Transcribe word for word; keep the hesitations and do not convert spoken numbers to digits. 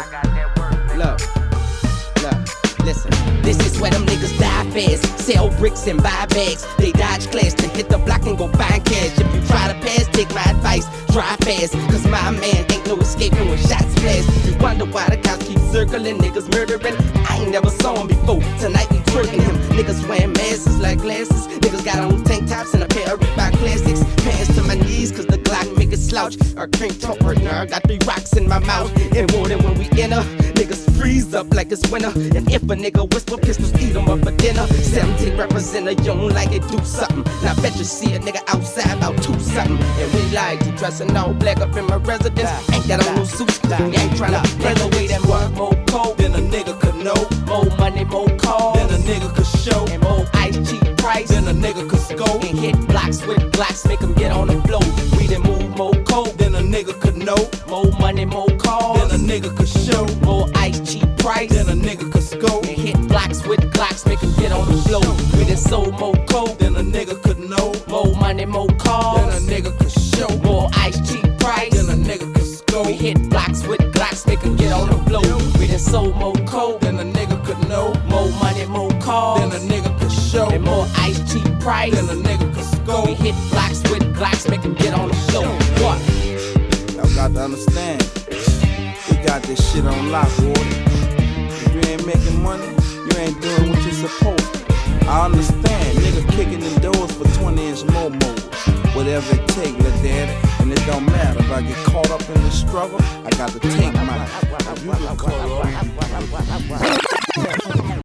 Look, look, listen. This is where them niggas die fast, sell bricks and buy bags. They dodge class to hit the block and go find cash. If you try to pass, take my advice, drive fast. Cause my man ain't no escaping when shots blast. You wonder why the cops keep circling, niggas murdering. I ain't never saw him before, tonight we twerking him. Niggas wearing masks like glasses. Niggas got on tank tops and a pair of Reebok classics. Pants to my knees cause the Glock make it slouch. Our cream top partner, I got three rocks in my mouth. And more than when we enter, niggas freeze up like it's winter. And if a nigga whisper, pistols eat him up for dinner. seventeen represent a young like it do something. Now bet you see a nigga outside about two something. And we like to dressing all black up in my residence. Ain't got on no suits cause we ain't tryna play the way that one more cold than a nigga could know. More money, more cars than a nigga could show. And more ice, cheap price than a nigga could score. And hit blocks with blocks, make them get on the floor. We done move more cold than a nigga could know. More money, more cars than a nigga could show. More ice, cheap price than a nigga could score. And hit blocks with blocks, make them get on the floor. We done sold more cold than a nigga could know. More money, more cars than a nigga could show. More ice, cheap price than a nigga could score. We hit blocks with blocks, make them get on the floor. We done sold more cold than a nigga could know. More money, more cars than a nigga could show. And more ice, cheap price than a nigga could score. We hit blocks with blocks, make them get on the floor. What? Y'all got to understand, we got this shit on lock, boy. If you ain't making money, you ain't doing what you're supposed to. I understand, nigga kicking in doors for twenty inch momos. Whatever it take, little daddy, and it don't matter. If I get caught up in the struggle, I got to take my. If you get caught up,